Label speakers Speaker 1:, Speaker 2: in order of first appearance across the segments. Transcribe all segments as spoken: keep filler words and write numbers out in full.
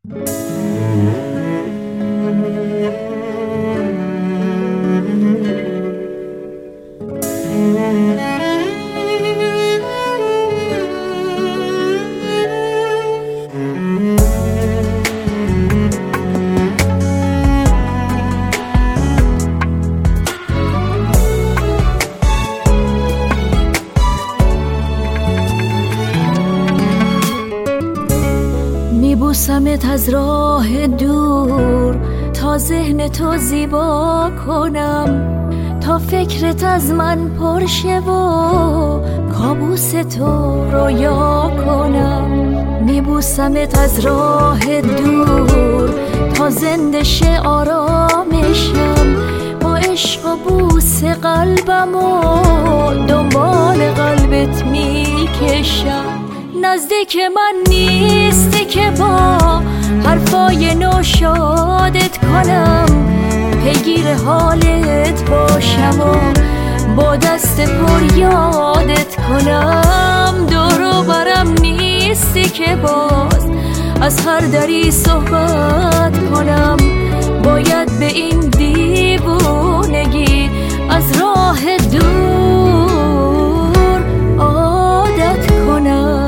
Speaker 1: میبوسمت از راه دور تا ذهن تو زیبا کنم، تا فکرت از من پرشه و کابوس تو رویا کنم. میبوسمت از راه دور تا زنده شه آرامشم، با عشق و بوس قلبم و دنبال قلبت میکشم. نزدیک من نیستی که با حرفای نو شادت کنم، پیگیر حالت باشم و با دست پر یادت کنم. دور و برم نیستی که باز از هر دری صحبت کنم، باید به این دیوونگی از راه دور عادت کنم.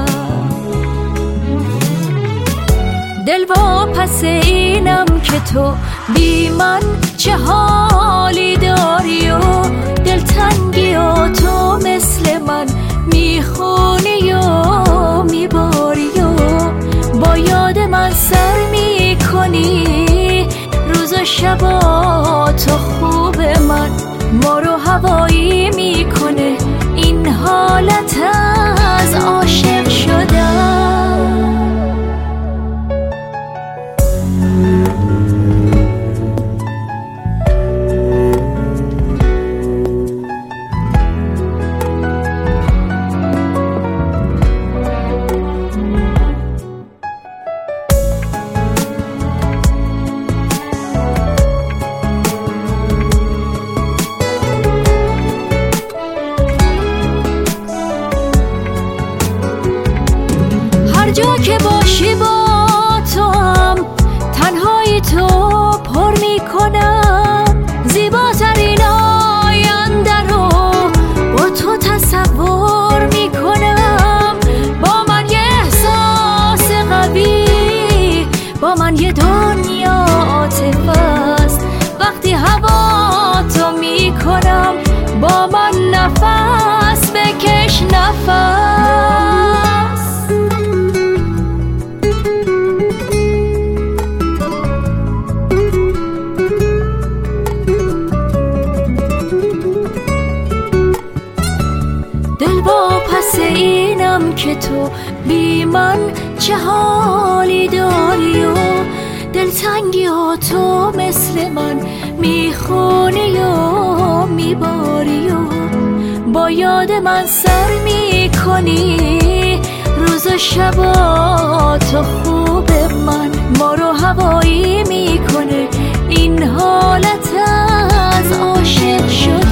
Speaker 1: دل واپس اینم که تو بی من چه حالی داری و دلتنگی و تو مثل من میخونی و میباری و با یاد من سر میکنی. روز و شبا تو خوب من ما رو هوایی میکنه این حالت از عاشق شدن. هر جا که باشی با تو هم تنهایی تو پر میکنم، زیباترین آینده رو با تو تصور میکنم. با من یه احساس قوی، با من یه دنیا عاطفه است وقتی هوا تو میکنم. با من نفس بکش نفس، دل واپس اینم که تو بی من چه حالی داری و دلتنگی و تو مثل من میخونی و میباری و با یاد من سر میکنی. روز و شبا تو خوب من ما رو هوایی میکنه این حالت از عاشق شد.